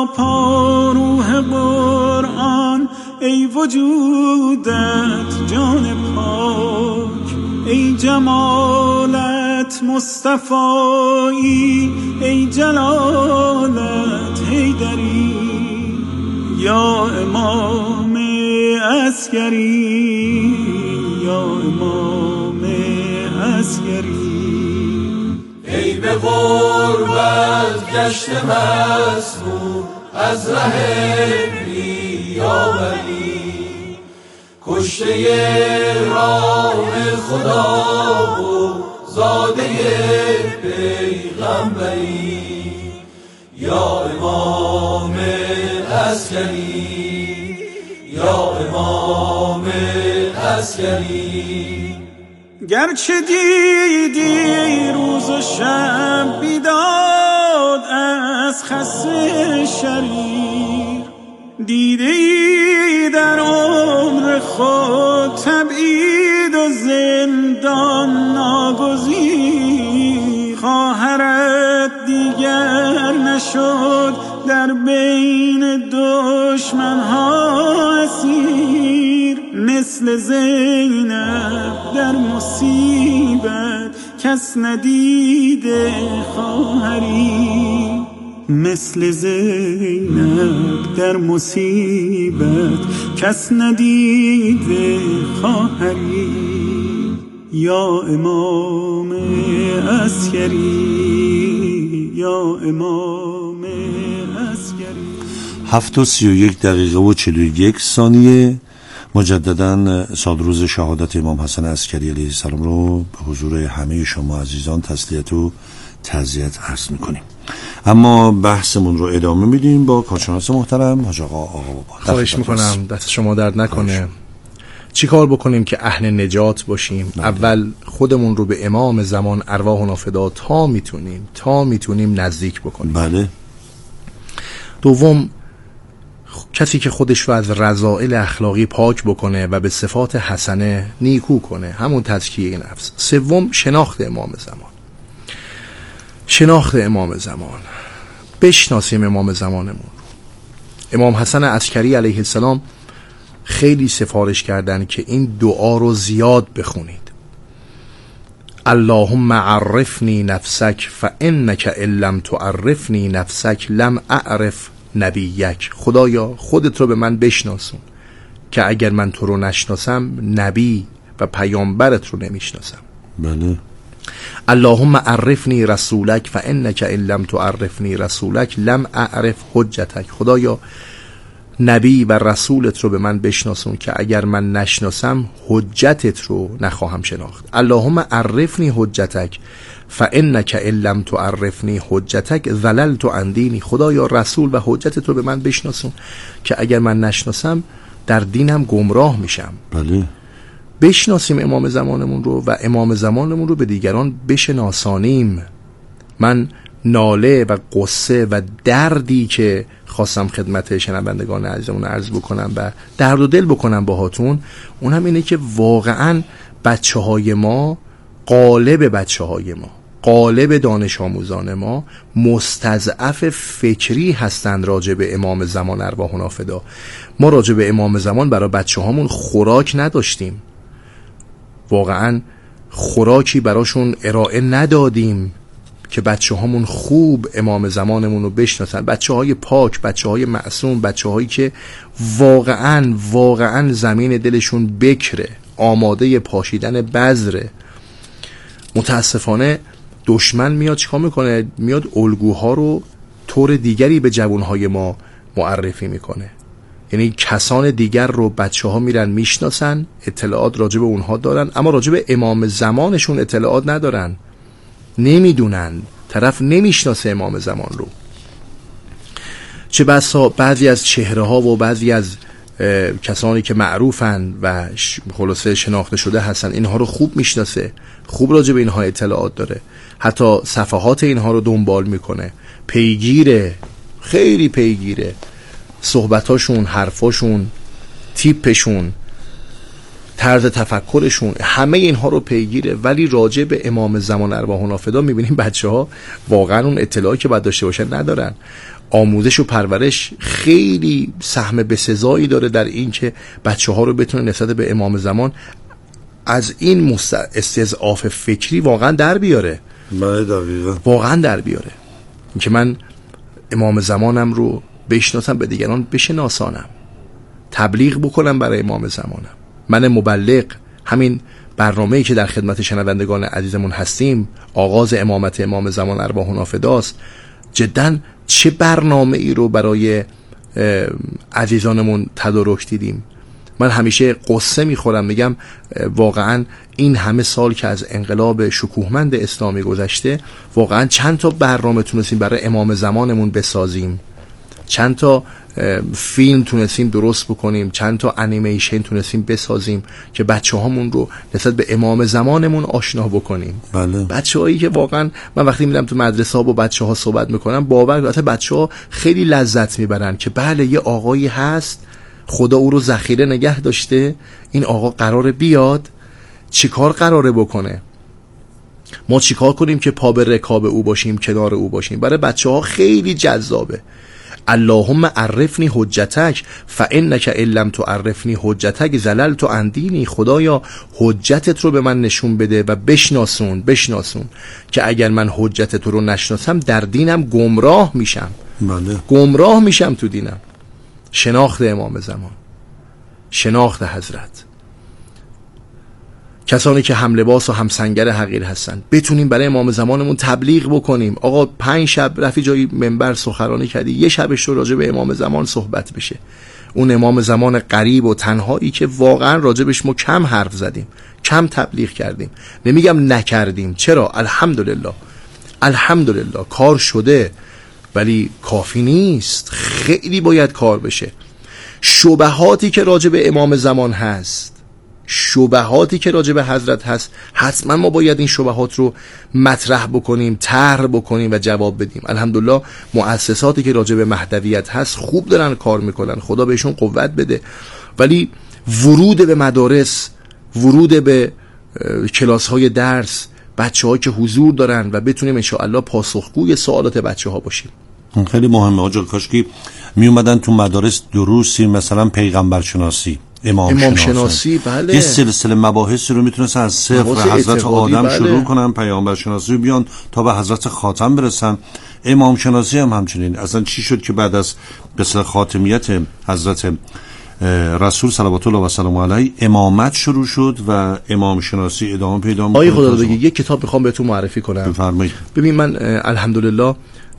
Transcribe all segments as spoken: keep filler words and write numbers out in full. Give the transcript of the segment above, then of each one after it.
پاروح قرآن، ای وجودت جان پاک، ای جمالت مصطفایی، ای جلالت حیدری، یا امام عسکری، یا امام عسکری. ای به غربت گشت مسموم از ره ابری یا ولی، کشته راه خدا و زاده پیغمبری، یا امام عسکری، یا امام عسکری. گرچه دیدی روز و شب بیداد از خصم شریر، دیدی در عمر خود تبعید و زندان ناگزیر، خواهرت دیگر نشد در بین دشمنها اسیر، مثل زینب در مصیبت کس ندیده خواهری، مثل زینب در مصیبت کس ندیده خواهری، یا امام عسکری، یا امام عسکری. هفت و سی و یک دقیقه و چلو یک ثانیه. مجدداً سالروز شهادت امام حسن عسکری علیه السلام رو به حضور همه شما عزیزان تسلیت و تعزیت عرض میکنیم. اما بحثمون رو ادامه میدیم با کارشناس محترم حاج آقا آقا بابا. خواهش میکنم، دست شما درد نکنه. چی کار بکنیم که اهل نجات باشیم؟ بله. اول خودمون رو به امام زمان ارواحنا فدا تا میتونیم تا میتونیم نزدیک بکنیم. بله. دوم، کسی که خودش رو از رذائل اخلاقی پاک بکنه و به صفات حسنه نیکو کنه، همون تزکیه نفس. سوم، شناخت امام زمان. شناخت امام زمان، بشناسیم امام زمانمون رو. امام حسن عسکری علیه السلام خیلی سفارش کردن که این دعا رو زیاد بخونید. اللهم عرفنی نفسک فانک ان لم تعرفنی نفسک لم اعرف نبیک. خدایا خودت رو به من بشناسون که اگر من تو رو نشناسم نبی و پیامبرت رو نمیشناسم. بله. اللهم عرفنی رسولک فانک ان لم تعرفنی رسولک لم اعرف حجتک. خدایا نبی و رسولت رو به من بشناسون که اگر من نشناسم حجتت رو نخواهم شناخت. اللهم عرفنی حجتک فانک ان لم تعرفنی حجتک ضللت عن دینی. خدایا رسول و حجتت رو به من بشناسون که اگر من نشناسم در دینم گمراه میشم. بله. بشناسیم امام زمانمون رو و امام زمانمون رو به دیگران بشناسانیم. من ناله و قصه و دردی که خواستم خدمت شنوندگان عزیزمون عرض بکنم و درد و دل بکنم باهاتون، اون هم اینه که واقعا بچه های ما، قالب بچه های ما، قالب دانش آموزان ما مستضعف فکری هستند راجع به امام زمان ارواحنا فدا. ما راجع به امام زمان برای بچه هامون خوراک نداشتیم، واقعا خوراکی براشون ارائه ندادیم که بچه هامون خوب امام زمانمون رو بشناسن. بچه های پاک، بچه های معصوم، بچه هایی که واقعا واقعا زمین دلشون بکره، آماده پاشیدن بذره. متاسفانه دشمن میاد چیکار میکنه؟ میاد الگوها رو طور دیگری به جوانهای ما معرفی میکنه. یعنی کسان دیگر رو بچه ها میرن میشناسن، اطلاعات راجع به اونها دارن، اما راجع به امام زمانشون اطلاعات ندارن، نمیدونن، طرف نمیشناسه امام زمان رو. چه بسا بعضی از چهره ها و بعضی از کسانی که معروفن و خلاصه شناخته شده هستن اینها رو خوب میشناسه، خوب راجع به اینها اطلاعات داره، حتی صفحات اینها رو دنبال میکنه، پیگیره، خیلی پیگیره، صحبتاشون، حرفاشون، تیپشون، طرز تفکرشون، همه اینها رو پیگیره. ولی راجع به امام زمان ارواح نافدا میبینیم بچه ها واقعا اون اطلاعی که باید داشته باشن ندارن. آموزش و پرورش خیلی سهم بسزایی داره در این که بچه ها رو بتونه نسبت به امام زمان از این استضعاف فکری واقعا در بیاره. بله دقیقا واقعا در بیاره. این که من امام زمانم رو بشناسم، به دیگران بشناسانم، تبلیغ بکنم برای امام زمانم. من مبلغ، همین برنامه‌ای که در خدمت شنوندگان عزیزمون هستیم، آغاز امامت امام زمان ارواح نافداست، جداً چه برنامه ای رو برای عزیزانمون تدارک دیدیم. من همیشه قصه میخورم، میگم واقعا این همه سال که از انقلاب شکوهمند اسلامی گذشته، واقعا چند تا برنامه تونستیم برای امام زمانمون بسازیم، چند تا فیلم تونستیم درست بکنیم، چند تا انیمیشن تونستیم بسازیم که بچه هامون رو نسبت به امام زمانمون آشنا بکنیم. بله. بچه هایی که واقعا من وقتی میرم تو مدرسه ها با بچه ها صحبت میکنم، باور کنید بچه ها خیلی لذت میبرن که بله یه آقایی هست، خدا او رو ذخیره نگه داشته، این آقا قراره بیاد چیکار قراره بکنه، ما چیکار کنیم که پا به رکاب او باشیم، کنار او باشیم. برای بچه ها خیلی جذابه. اللهم عرفنی حجتک فانک ان لم تعرفنی حجتک زللت عن دینی. خدایا حجتت رو به من نشون بده و بشناسون بشناسون که اگر من حجتت رو نشناسم در دینم گمراه میشم. بله. گمراه میشم تو دینم. شناخت امام زمان، شناخت حضرت، کسانی که هم لباس و هم سنگر حقیر هستن، بتونیم برای امام زمانمون تبلیغ بکنیم. آقا پنج شب رفی جایی منبر سخنرانی کردی، یه شبش رو راجع به امام زمان صحبت بشه. اون امام زمان غریب و تنهایی که واقعا راجبش ما کم حرف زدیم، کم تبلیغ کردیم. نمیگم نکردیم، چرا؟ الحمدلله الحمدلله کار شده، ولی کافی نیست، خیلی باید کار بشه. شبهاتی که راجع به امام زمان هست، شبهاتی که راجع به حضرت هست، حتما ما باید این شبهات رو مطرح بکنیم، طرح بکنیم و جواب بدیم. الحمدلله مؤسساتی که راجع به مهدویت هست خوب دارن کار میکنن، خدا بهشون قوت بده. ولی ورود به مدارس، ورود به کلاس های درس، بچه ها که حضور دارن و بتونیم انشاءالله پاسخگوی سوالات بچه ها باشیم. خیلی مهمه آجا. کاش که می اومدن تو مدارس دروسی مثلا پیغمبر شناسی، امام, امام شناسی، بله، یه سلسله مباحثی رو میتونستن از صفر حضرت آدم بله. شروع کنن، پیامبر شناسی بیان تا به حضرت خاتم برسن. امام شناسی هم همچنین. اصلا چی شد که بعد از مثل خاتمیت حضرت رسول صلوات الله و سلام علیه امامت شروع شد و امام شناسی ادامه پیدا می‌کنه؟ آیه خدا رو بگی، یک کتاب میخوام بهتون معرفی کنم. بفرمایید. ببین من الحمدلله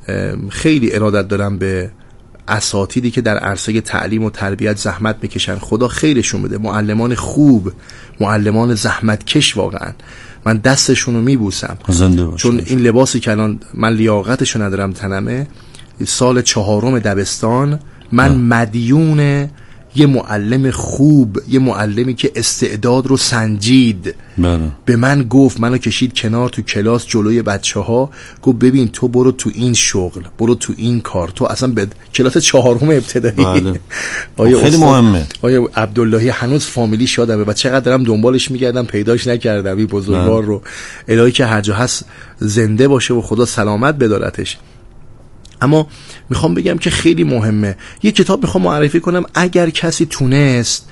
خیلی ارادت دارم به اساتیدی که در عرصه تعلیم و تربیت زحمت میکشن. خدا خیرشون بده. معلمان خوب، معلمان زحمت کش، واقعا من دستشون رو میبوسم. زنده باشه. چون این لباسی که الان من لیاقتشو ندارم تنمه، سال چهارم دبستان من نه. مدیون یه معلم خوب، یه معلمی که استعداد رو سنجید، بله. به من گفت، منو کشید کنار تو کلاس جلوی بچه ها، گفت ببین تو برو تو این شغل، برو تو این کار، تو اصلا به کلاس چهارم ابتدایی. بله. آیا خیلی مهمه. آیا عبداللهی هنوز فامیلیش یادمه و چقدر دارم دنبالش میگردم پیداش نکردم. این بزرگوار رو الهی که هر جا هست زنده باشه و خدا سلامت بدارتش. اما میخوام بگم که خیلی مهمه. یه کتاب میخوام معرفی کنم، اگر کسی تونست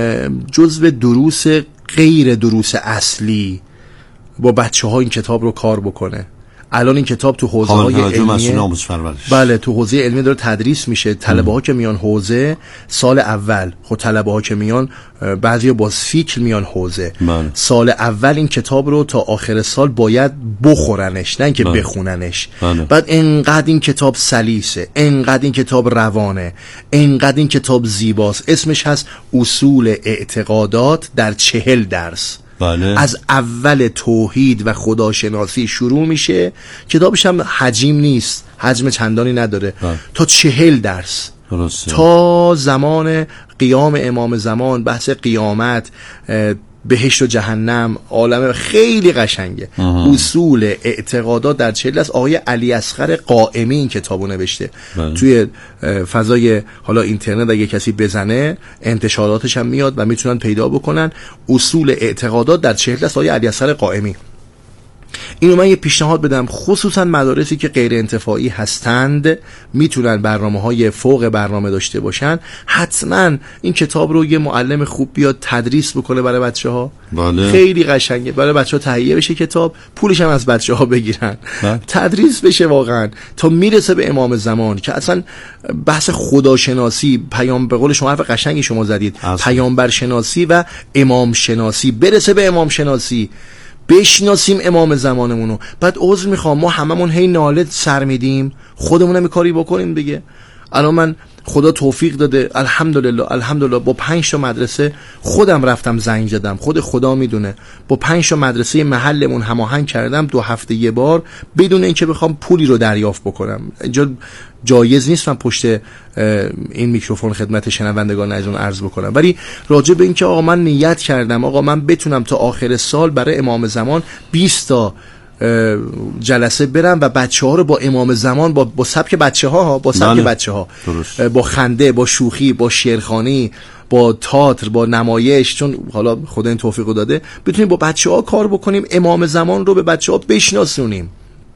جزو دروس غیر دروس اصلی با بچه ها این کتاب رو کار بکنه. الان این کتاب تو حوزه های علمیه، بله تو حوزه علمی داره تدریس میشه. طلبه ها که میان حوزه سال اول، خب طلبه ها که میان بعضیا با فیکر میان حوزه، بله. سال اول این کتاب رو تا آخر سال باید بخورنش، نه اینکه بله. بخوننش. بله. بعد انقدر این کتاب سلیسه، انقدر این کتاب روانه، انقدر این کتاب زیباست. اسمش هست اصول اعتقادات در چهل درس. بله. از اول توحید و خداشناسی شروع میشه. کتابش هم حجیم نیست، حجم چندانی نداره. بله. تا چهل درس درسته. تا زمان قیام امام زمان، بحث قیامت، بهشت و جهنم، عالم خیلی قشنگه. آه. اصول اعتقادات در چهل دست آقای علی اصغر قائمی این کتابو نوشته. بله. توی فضای حالا اینترنت اگه کسی بزنه انتشاراتش هم میاد و میتونن پیدا بکنن. اصول اعتقادات در چهل دست آقای علی اصغر قائمی. اینو من یه پیشنهاد بدم، خصوصا مدارسی که غیر انتفاعی هستند میتونن برنامه‌های فوق برنامه داشته باشن، حتما این کتاب رو یه معلم خوب بیاد تدریس بکنه برای بچه‌ها. بله. خیلی قشنگه برای بچه‌ها تهیه بشه کتاب، پولش هم از بچه‌ها بگیرن. بله. تدریس بشه واقعا تا میرسه به امام زمان که اصلا بحث خداشناسی، پیام به قول شما حرف قشنگی شما زدید، پیامبر شناسی و امام شناسی برسه به امام شناسی، بشناسیم امام زمانمونو. بعد عذر میخوام ما هممون هی ناله سر میدیم، خودمونم کاری بکنیم دیگه. الان من خدا توفیق داده الحمدلله الحمدلله با پنج تا مدرسه خودم رفتم زنگ زدم، خود خدا میدونه، با پنج تا مدرسه محلمون هماهنگ کردم دو هفته یه بار بدون اینکه بخوام پولی رو دریافت بکنم. اینجا جایز نیست من پشت این میکروفون خدمت شنوندگان عزیزان عرض بکنم، ولی راجع به اینکه آقا من نیت کردم آقا من بتونم تا آخر سال برای امام زمان بیست تا جلسه برم و بچه ها رو با امام زمان با, با سبک بچه ها با سبک بچه ها با خنده، با شوخی، با شعرخوانی، با تئاتر، با نمایش، چون حالا خدا این توفیق رو داده بتونیم با بچه ها کار بکنیم، امام زمان رو به بچه ها بشناسونیم.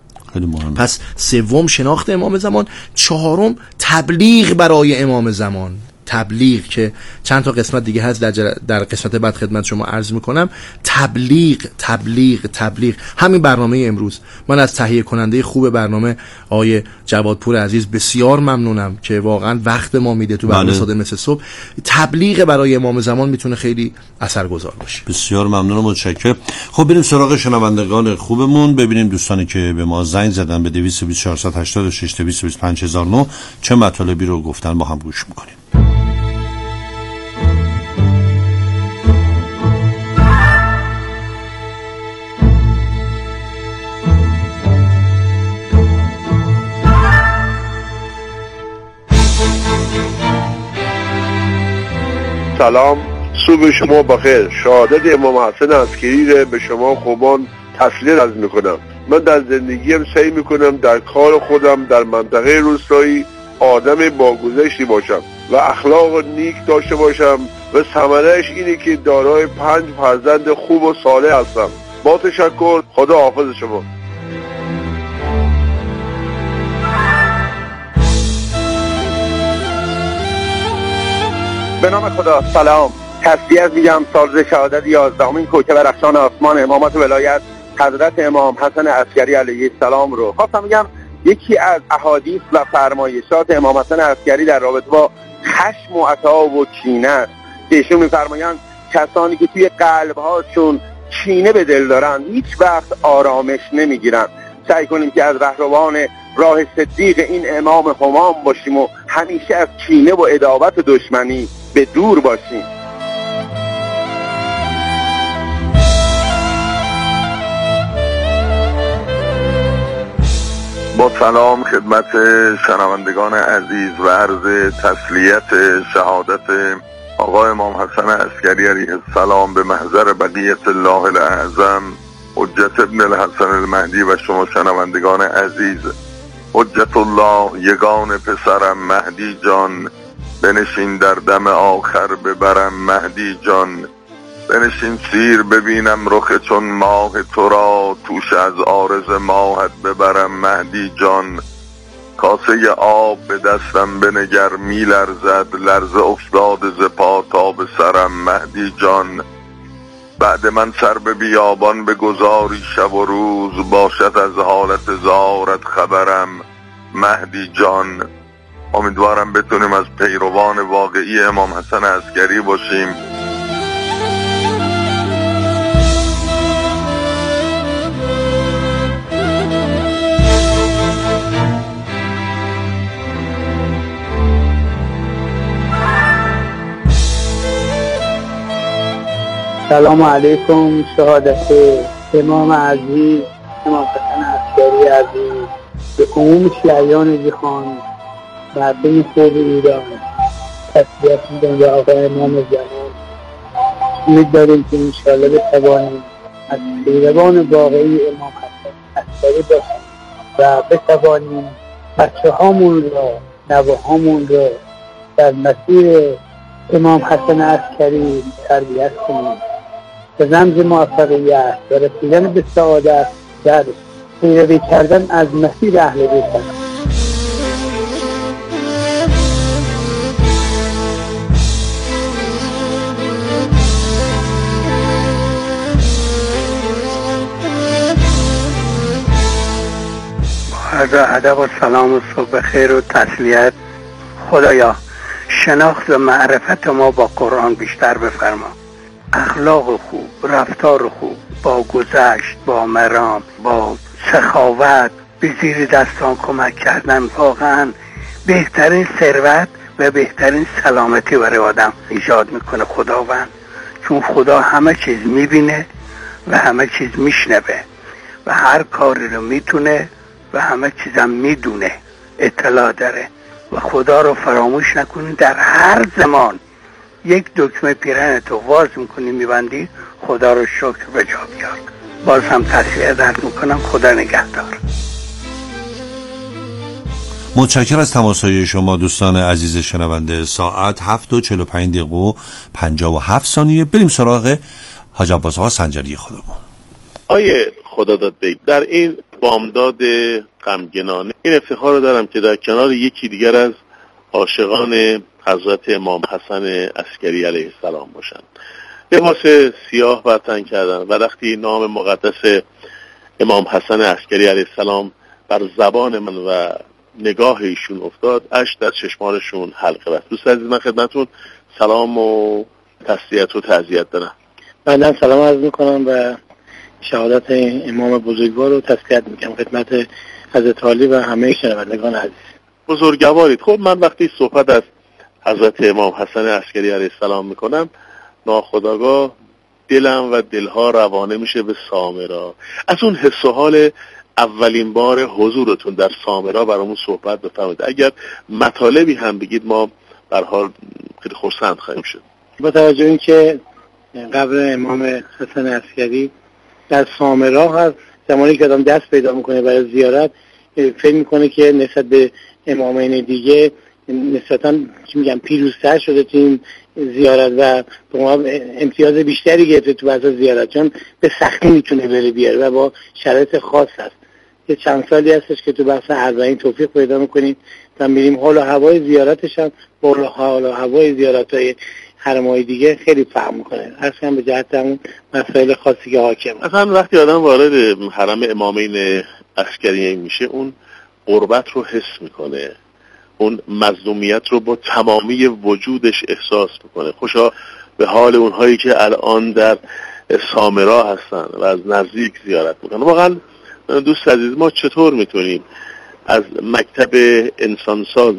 پس سوم شناخت امام زمان، چهارم تبلیغ برای امام زمان، تبلیغ که چند تا قسمت دیگه هست در, جر... در قسمت بعد خدمت شما عرض میکنم. تبلیغ تبلیغ تبلیغ همین برنامه امروز من از تهیه کننده خوب برنامه آقای جوادپور عزیز بسیار ممنونم که واقعا وقت ما میده تو برنامه ساده مثل صبح. تبلیغ برای امام زمان میتونه خیلی اثرگذار باشه. بسیار ممنونم، متشکرم. خب بریم سراغ شنوندگان خوبمون، ببینیم دوستانی که به ما زنگ زدن به دویست و بیست چهارصد و هشتاد و شش دویست و بیست پنج هزار و نه چه مطالبی رو گفتن، با هم گوش میکنیم. سلام، صبح شما بخیر. شهادت امام حسن عسکری را به شما خوبان تسلیت عرض میکنم. من در زندگیم سعی میکنم در کار خودم در منطقه روستایی آدم باگذشتی باشم و اخلاق نیک داشته باشم و ثمره‌اش اینه که دارای پنج فرزند خوب و صالح هستم. با تشکر، خدا حافظ شما. به نام خدا. سلام، تسلیت میگم سال شهادت یازدهمین کوکب رخشان آسمان امامت ولایت حضرت امام حسن عسکری علیه السلام رو خواستم میگم. یکی از احادیث و فرمایشات امام حسن عسکری در رابطه با خشم و عتاب و کینه است که ایشون میفرمایند کسانی که توی قلب‌هاشون کینه به دل دارن هیچ وقت آرامش نمیگیرن. سعی کنیم که از رهروان راه صدیق این امام همام باشیم و همیشه از کینه و عداوت و دشمنی به دور باشیم. با سلام خدمت شنوندگان عزیز و عرض تسلیت شهادت آقای امام حسن عسکری علیه السلام به محضر بقیت الله الاعظم حجت ابن الحسن المهدی و شما شنوندگان عزیز. حجت الله یگان پسرم مهدی جان، بنشین در دم آخر ببرم مهدی جان. بنشین سیر ببینم رخ چون ماه تو را، توش از عارض ماهت ببرم مهدی جان. کاسه آب به دستم بنگر می لرزد، لرز افتاد ز پا تا به سرم مهدی جان. بعد من سر به بیابان به گذاری شب و روز، باشد از حالت زارت خبرم مهدی جان. امیدوارم بتونیم از پیروان واقعی امام حسن عسکری باشیم. سلام علیکم. شهادت امام عزیز امام حسن عسکری عزیز به عموم شیعیان جهان مردم خوب ایران تسلیت میگم به آقای امام زمان امید داریم که انشاءالله بتوانیم از پیروان واقعی امام حسن عسکری باشیم و بتوانیم بچه هامون را نوهامون را در مسیر امام حسن عسکری تربیت کنیم به رمز موفقیت و رسیدن به سعادت در پیروی کردن از مسیر اهل بیت. عرض ادب و سلام و صبح خیر و تسلیت. خدایا شناخت و معرفت ما با قرآن بیشتر بفرما، اخلاق خوب، رفتار خوب، با گذشت، با مرام، با سخاوت، به زیر دستان کمک کردن واقعا بهترین ثروت و بهترین سلامتی برای آدم ایجاد میکنه خداوند، چون خدا همه چیز میبینه و همه چیز میشنوه و هر کاری رو میتونه و همه چیزم میدونه، اطلاع داره و خدا رو فراموش نکنی. در هر زمان یک دکمه پیرهن تو واز میکنی میبندی، خدا رو شکر به جا بیار. باز هم تسلیت درد میکنم. خدا نگهدار. متشکر از تماسهای شما دوستان عزیز شنونده. ساعت هفت و چهل و پنج دقیقه و پنجاه و هفت ثانیه. بریم سراغ حاج عباس آقا سنجری خودمون. آیه خدا داد بید در این بامداد غمگنانه این افتخار رو دارم که در کنار یکی دیگر از عاشقان حضرت امام حسن عسکری علیه السلام باشن. لباس سیاه بر تن کردن و وقتی نام مقدس امام حسن عسکری علیه السلام بر زبان من و نگاه ایشون افتاد، اشک در چشمانشون حلقه بست. دوست عزیز من خدمتون سلام و تسلیت و تعزیت دارم. من سلام عرض میکنم و شهادت امام بزرگوار رو تسلیت میکنم خدمت حضرت عالی و همه شنوندگان عزیز. بزرگوارید. خب من وقتی صحبت از حضرت امام حسن عسکری علیه السلام میکنم ناخودآگاه دلم و دلها روانه میشه به سامرا. از اون حس و حال اولین بار حضورتون در سامرا برامون صحبت بفرمایید. اگر مطالبی هم بگید ما به هر حال خیلی خرسند خواهیم شد. با توجه اینکه قبر امام حسن عسکری در سامرا هست، زمانی که آدم دست پیدا میکنه برای زیارت فکر میکنه که نسبت به امامین دیگه نسبتاً چی میگم پیروزتر شده تو این زیارت و به ما امتیاز بیشتری گرفته تو بحث زیارت، چون به سختی میتونه بره بیاره و با شرایط خاص هست. یه چند سالی هستش که تو بحث اربعین توفیق پیدا میکنیم و میریم. حال و هوای زیارتش هم با حال و هوای زیارت‌های حرمای دیگه خیلی فرق میکنه. اصلا به جهت همون مسائل خاصی که حاکم. اصلا وقتی آدم وارد حرم امامین عسکری میشه اون قربت رو حس میکنه، اون مظلومیت رو با تمامی وجودش احساس میکنه. خوشا به حال اونهایی که الان در سامرا هستن و از نزدیک زیارت میکنن. واقعا دوست عزیز ما چطور میتونیم از مکتب انسانساز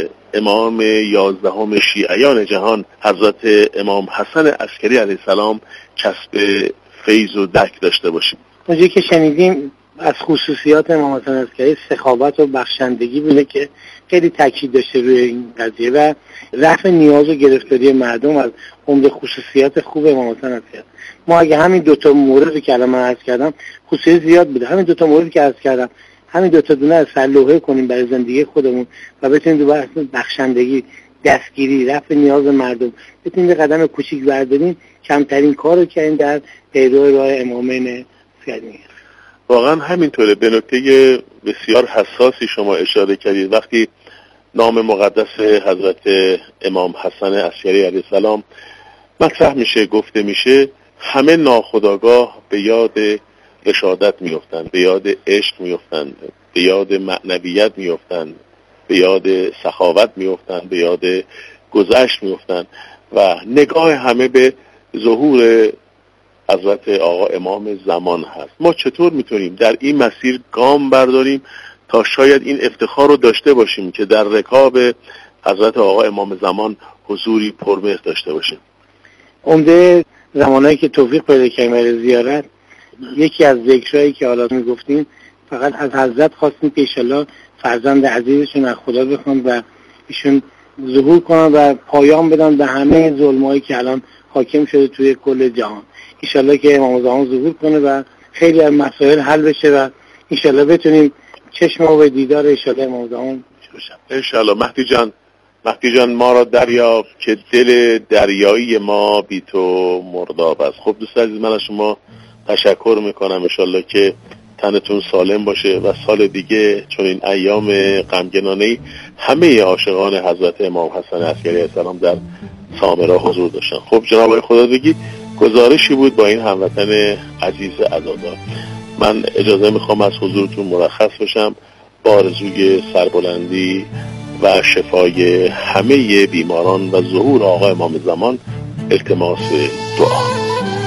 امام یازدهم شیعیان جهان حضرت امام حسن عسکری علیه السلام کسب فیض و درک داشته باشیم؟ اونجایی که شنیدیم از خصوصیات امام حسن عسکری سخاوت و بخشندگی بوده که خیلی تاکید داشته روی این قضیه و رفع نیاز و گرفتاری مردم از عمده خصوصیات خوب امام حسن عسکری. ما اگه همین دوتا موردی که الان من عرض کردم، خصوصیت زیاد بوده، همین دوتا موردی که عرض کردم همین دوتا دونه از سلوحه کنیم برای زندگی خودمون و بتونیم دو بحث بخشندگی، دستگیری، رفع نیاز مردم بتونیم یه قدم کوچیک برداریم، کمترین کارو کردیم در پیرو راه امامین عسکری. واقعا همینطوره. به نکته بسیار حساسی شما اشاره کردید. وقتی نام مقدس حضرت امام حسن عسکری علیه السلام مطرح میشه، گفته میشه، همه ناخودآگاه به یاد رشادت میفتن، به یاد عشق میفتن، به یاد معنویت میفتن، به یاد سخاوت میفتن، به یاد گذشت میفتن و نگاه همه به ظهور حضرت آقا امام زمان هست. ما چطور میتونیم در این مسیر گام برداریم تا شاید این افتخار رو داشته باشیم که در رکاب حضرت آقا امام زمان حضوری پرمهر داشته باشیم؟ عمده زمانهایی که توفیق پیدا کردیم برای زیارت، یکی از ذکرهایی که حالا میگفتیم فقط از حضرت خواستیم که انشالله فرزند عزیزشون از خدا بخوان و ایشون ظهور کنن و پایان بدن به همه ظلمایی که الان حاکم شده توی کل جهان. انشالله که امام زمان ظهور کنه و خیلی از مسائل حل بشه و انشالله بتونیم چشم ما به دیدار انشالله امام زمان بشیم. انشالله. مهدی جان مهدی جان ما را دریاب که دل دریایی ما بی تو مرداب است. خب دوست عزیز، من از شما تشکر میکنم. انشالله که تنتون سالم باشه و سال دیگه چون این ایام غمگنانه‌ای همه عاشقان حضرت امام حسن عسکری علیه السلام در سامرا حضور داشتن. خب جناب آقای خدادادی، گزارشی بود با این هموطن عزیز عزادار. من اجازه میخوام از حضورتون مرخص بشم با آرزوی سربلندی و شفای همه بیماران و ظهور آقا امام زمان. التماس دعا.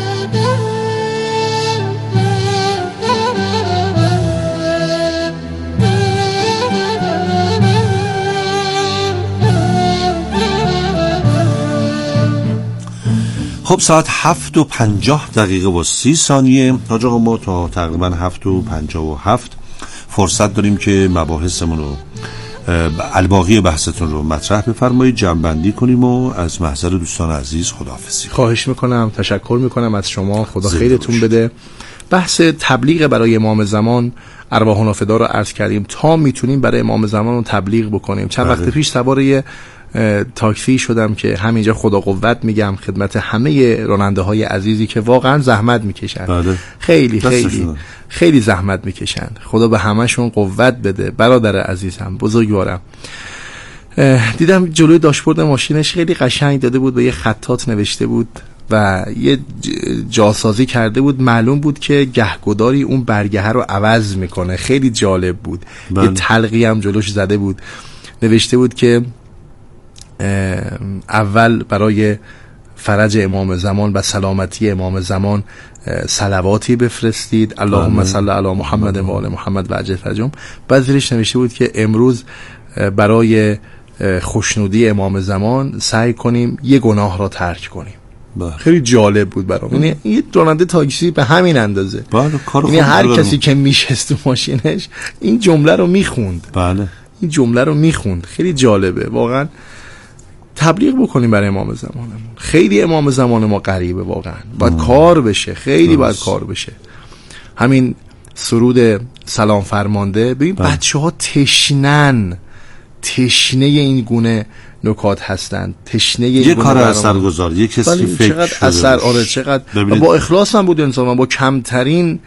خب ساعت هفت و پنجاه دقیقه و سی ثانیه. حاج آقا ما تا تقریبا هفت و پنجاه و هفت فرصت داریم که مباحثمون رو الباقی بحثتون رو مطرح بفرمایید، جمع‌بندی کنیم و از محضر دوستان عزیز خداحافظی. خواهش میکنم، تشکر میکنم از شما، خدا خیرتون بده. بحث تبلیغ برای امام زمان ارواحنا فدا رو عرض کردیم، تا میتونیم برای امام زمان رو تبلیغ بکنیم. چند وقت پیش سوار یه تاکسی شدم که همینجا خدا قوت میگم خدمت همه راننده های عزیزی که واقعا زحمت میکشن. بله. خیلی خیلی خیلی زحمت میکشن. خدا به همشون قوت بده. برادر عزیزم، بزرگوارم، دیدم جلوی داشبورد ماشینش خیلی قشنگ داده بود، به یه خطاط نوشته بود و یه جاسازی کرده بود. معلوم بود که گهگداری اون برگه رو عوض میکنه. خیلی جالب بود. بله. یه تلقی هم جلوش زده بود، نوشته بود که اول برای فرج امام زمان و سلامتی امام زمان صلواتی بفرستید، اللهم صل علی محمد و آل محمد و عجل فرجهم. بعد زیرش نوشته بود که امروز برای خوشنودی امام زمان سعی کنیم یه گناه را ترک کنیم. بله. خیلی جالب بود برام. یعنی یه راننده تاکسی به همین اندازه، یعنی هر کسی که میشست تو ماشینش این جمله رو میخوند. بله. این جمله رو میخوند. خیلی جالبه واقعا. تبلیغ بکنیم برای امام زمانمون. خیلی امام زمان ما غریبه واقعا، باید مم. کار بشه، خیلی باید کار بشه. همین سرود سلام فرمانده، ببین بچه ها تشنن، تشنه این گونه نکات هستند، تشنه این یه گونه کار اثرگذار، یه کسی فکر چقدر اثر آره چقدر با اخلاص هم بود انسان، با کمترین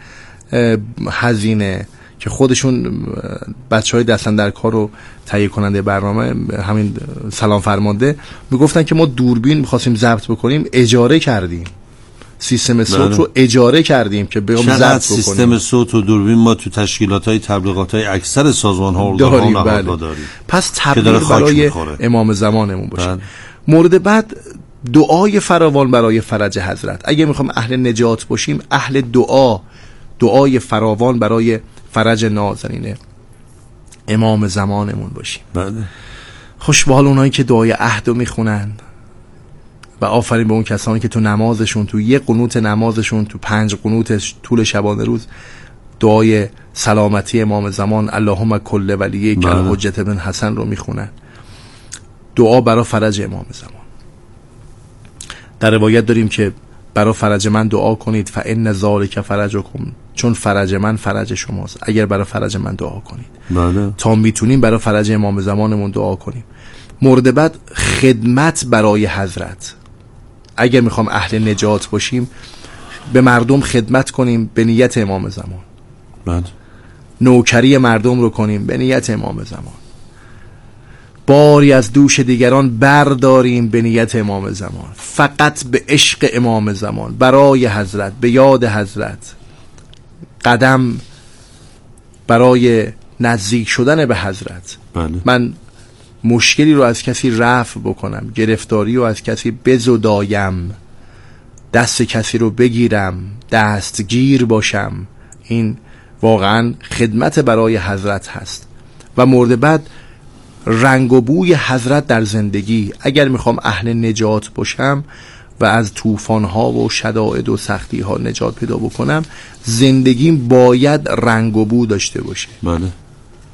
هزینه که خودشون بچهای دستن در کار رو تهیه کننده برنامه همین سلام فرمانده میگفتن که ما دوربین می‌خواستیم ضبط بکنیم، اجاره کردیم، سیستم صوت بله. رو اجاره کردیم که بگم ضبط بکنیم. سیستم صوت و دوربین ما تو تشکیلات‌های تبلیغات‌های اکثر سازمان‌ها داریم. بله. داریم. پس تبلیغ برای امام زمانمون باشه. بله. مورد بعد دعای فراوان برای فرج حضرت. اگه میخوام اهل نجات باشیم، اهل دعا، دعای فراوان برای فرج نازنین امام زمانمون باشیم. بله. خوش به حال اونایی که دعای عهد رو میخونن و آفرین به اون کسانی که تو نمازشون، تو یک قنوت نمازشون، تو پنج قنوت طول شبانه روز دعای سلامتی امام زمان اللهم کل ولیه کل حجت بن حسن رو میخونن. دعا برای فرج امام زمان. در روایت داریم که برای فرج من دعا کنید فإن ذلک فرجکم، چون فرج من فرج شماست. اگر برای فرج من دعا کنید. بله. تا میتونیم برای فرج امام زمانمون دعا کنیم. مورد بعد خدمت برای حضرت. اگر میخوام اهل نجات باشیم، به مردم خدمت کنیم به نیت امام زمان. بله. نوکری مردم رو کنیم به نیت امام زمان. باری از دوش دیگران برداریم به نیت امام زمان، فقط به عشق امام زمان، برای حضرت، به یاد حضرت. قدم برای نزدیک شدن به حضرت. بله. من مشکلی رو از کسی رفع بکنم، گرفتاری رو از کسی بزدایم، دست کسی رو بگیرم، دستگیر باشم، این واقعا خدمت برای حضرت هست. و مورد بعد رنگ و بوی حضرت در زندگی. اگر میخوام اهل نجات باشم و از طوفان‌ها و شدائد و سختی‌ها نجات پیدا بکنم، زندگیم باید رنگ و بو داشته باشه. بله.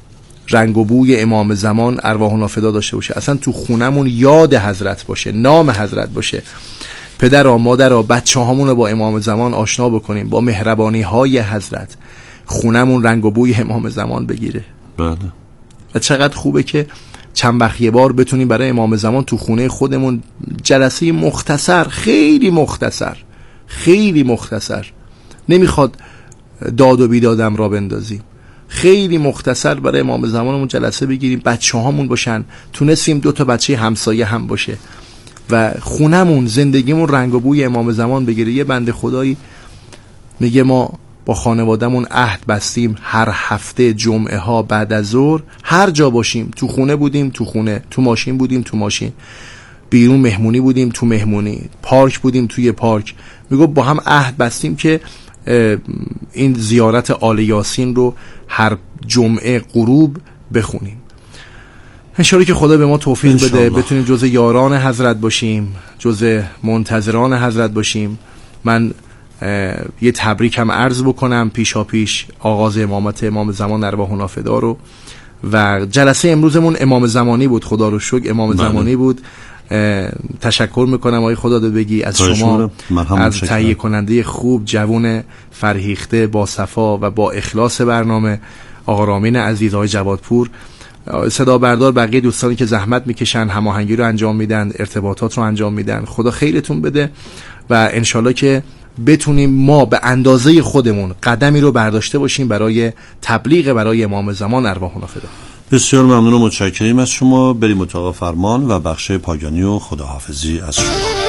رنگ و بوی امام زمان ارواحنا فدا داشته باشه، اصلا تو خونمون یاد حضرت باشه، نام حضرت باشه، پدرها مادرها بچه هامون رو با امام زمان آشنا بکنیم، با مهربانی های حضرت خونمون رنگ و بوی امام زمان بگیره. بله. و چقدر خوبه که چند وقت یه بار بتونیم برای امام زمان تو خونه خودمون جلسه مختصر، خیلی مختصر خیلی مختصر، نمیخواد داد و بیدادم را بندازیم، خیلی مختصر برای امام زمانمون جلسه بگیریم، بچه هامون باشن، تونستیم دو تا بچه همسایه هم باشه و خونمون زندگیمون رنگ و بوی امام زمان بگیره. یه بنده خدایی میگه ما با خانوادهمون عهد بستیم هر هفته جمعه ها بعد از ظهر هر جا باشیم، تو خونه بودیم تو خونه، تو ماشین بودیم تو ماشین، بیرون مهمونی بودیم تو مهمونی، پارک بودیم توی پارک، میگه با هم عهد بستیم که این زیارت آل یاسین رو هر جمعه غروب بخونیم. انشالله که خدا به ما توفیق بده بتونیم جز یاران حضرت باشیم، جز منتظران حضرت باشیم. من یه تبریک هم عرض بکنم پیشا پیش آغاز امامت امام زمان ارواحنا فدا رو، و جلسه امروزمون امام زمانی بود، خدا رو شکر امام بله. زمانی بود. تشکر میکنم آقای خدا دو بگی از شما، از تهیه کننده خوب، جوان فرهیخته با صفا و با اخلاص برنامه، آقا رامین عزیز، آقای جوادپور، صدا بردار، بقیه دوستانی که زحمت میکشن، هماهنگی رو انجام میدن، ارتباطات رو انجام میدن. خدا خیرتون بده و انشالله که بتونیم ما به اندازه خودمون قدمی رو برداشته باشیم برای تبلیغ برای امام زمان ارواحنا فدا. بسیار ممنون و متشکریم از شما. بریم اتاق فرمان و بخش پایانی و خداحافظی از شما.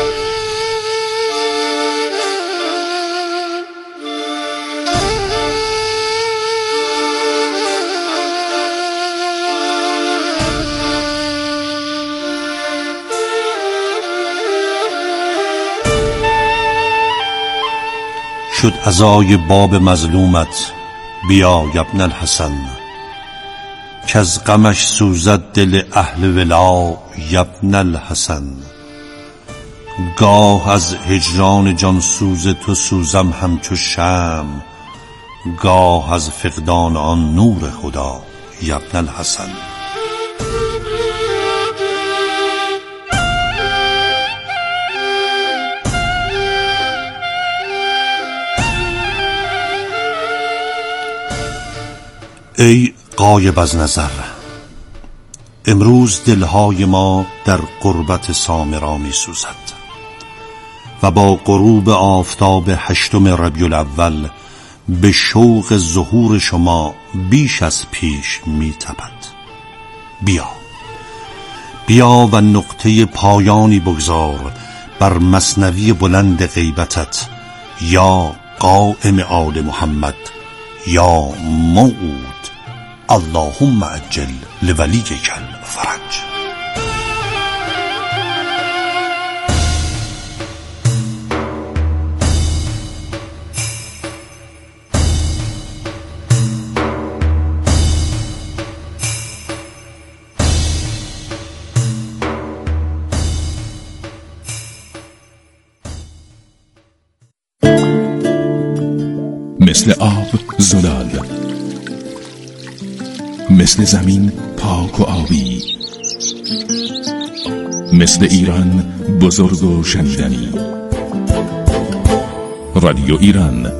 شد عزای باب مظلومت بیا ابن الحسن، که از غمش سوزد دل اهل ولا ابن الحسن. گاه از هجران جان سوز تو سوزم همچو شمع، گاه از فقدان آن نور خدا ابن الحسن. ای غایب از نظر، امروز دلهای ما در قربت سامرا می سوزد و با غروب آفتاب هشتم ربیع الاول به شوق ظهور شما بیش از پیش می تپد. بیا بیا و نقطه پایانی بگذار بر مثنوی بلند غیبتت، یا قائم آل محمد، یا موعود اللهم عجل لولیک الفرج. مثل آب زلال، مثل زمین پاک و آبی، مثل ایران بزرگ و شنیدنی. رادیو ایران.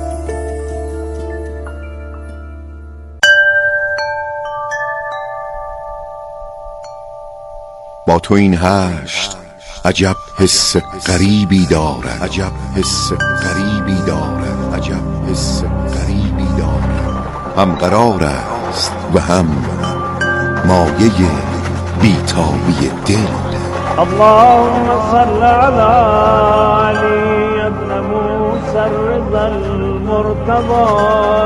با تو این هشت عجب حس غریبی دارد، عجب حس غریبی دارد، عجب حس غریبی دارد. هم قرار است و هم مایه بیتابی دل. اللهم صل على علی ابن موسی الرضا المرتضى،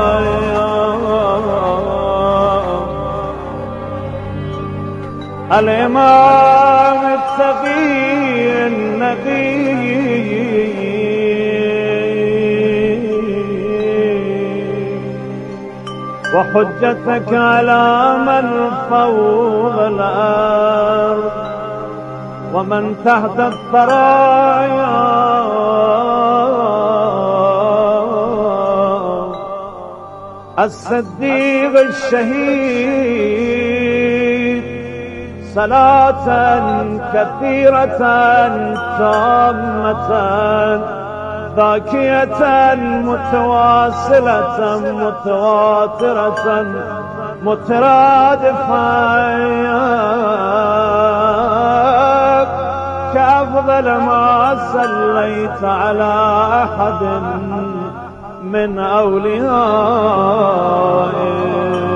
الامام التقی النقی، وحجتك على من فوق الأرض ومن تحت الثرايا، الصديق الشهيد صلاة كثيرة تامة ذاكية متواصلة متواترة مترادفة كأفضل ما صليت على أحد من أوليائك.